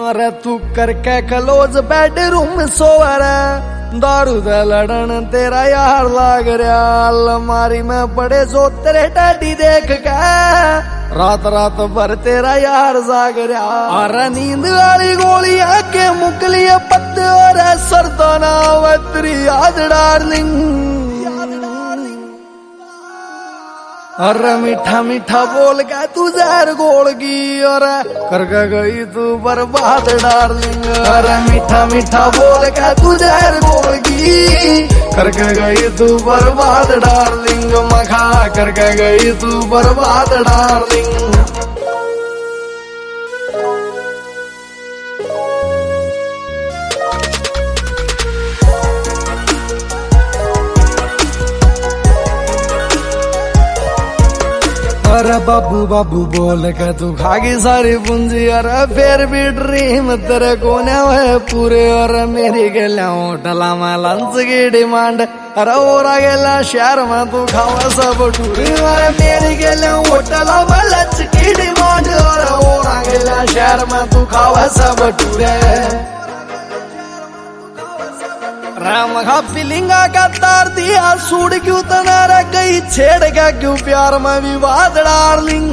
अरे तू करके क्लोज बेडरूम में सोवर दारू दे लड़न तेरा यार लाग रहा अलमारी में पड़े जो तेरे डैडी देख के रात रात भर तेरा यार जाग रहा। अरे नींद वाली गोलियां के मुकलिया पत्ते और सरदाना वत्री याद डार्लिंग। अरे मीठा मीठा बोल के तू जहर घोलगी और करके गई तू बर्बाद डार्लिंग। अरे मीठा मीठा बोल के तू जहर घोलगी करके गई तू बर्बाद डार्लिंग। मखा करके गई तू बर्बाद डार्लिंग। अरे बाबू बाबू बोल के तू खागी सारी पूंजी। अरे फिर भी ड्रीम तेरे कोने है पूरे। और मेरी गेला होटला में लंच की डिमांड। अरे और गेला शहर में तू खावा सब टूरे। अरे मेरी गेला होटला में लंच की डिमांड। और गेला शहर में तू खावा सब टूरे। राम खा फिलिंगा का तार दिया सूड क्यों तनारा गई छेड़ का क्यों प्यार में विवाद डार्लिंग।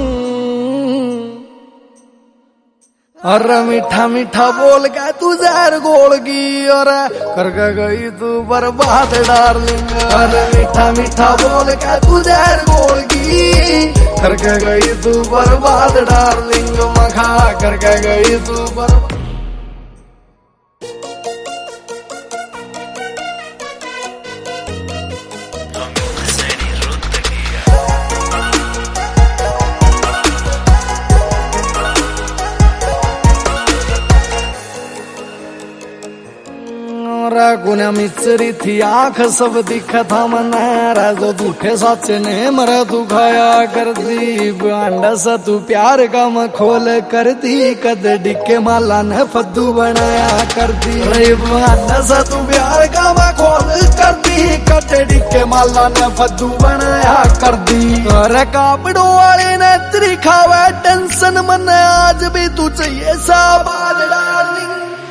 अरे मीठा मीठा बोल के तू जहर घोलगी और करके गई तू बर्बाद डार्लिंग। अरे मीठा मीठा बोल के तू जहर घोलगी करके गई तू बर्बाद डार्लिंग। मखा करके गई तू बर्बाद। गुना मिचरी थी आंख सब दिखा था मनारा जो दुखे साचे ने मरा तू खाया कर दी। अंडा सा तू प्यार का मखोल कर दी कद डिके माला ने फद्दू बनाया कर दी। अंडा सा तू प्यार का मखोल कर दी कद डिके माला ने फद्दू बनाया कर दी। अरे कापड़ों वाले ने तेरी खावा टेंशन मन आज भी तू चाहिए साबाद डार्लिंग।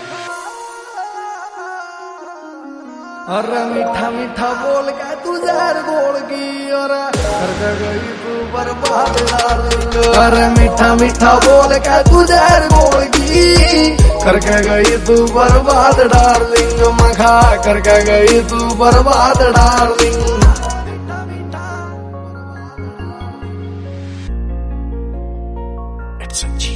अरे मीठा मीठा बोल के तू जहर घोलगी और करके गई तू बर्बाद डार्लिंग। अरे मीठा मीठा बोल के तू जहर घोलगी करके गई तू बर्बाद डार्लिंग। मखा करके गई तू बर्बाद डार्लिंग। It's a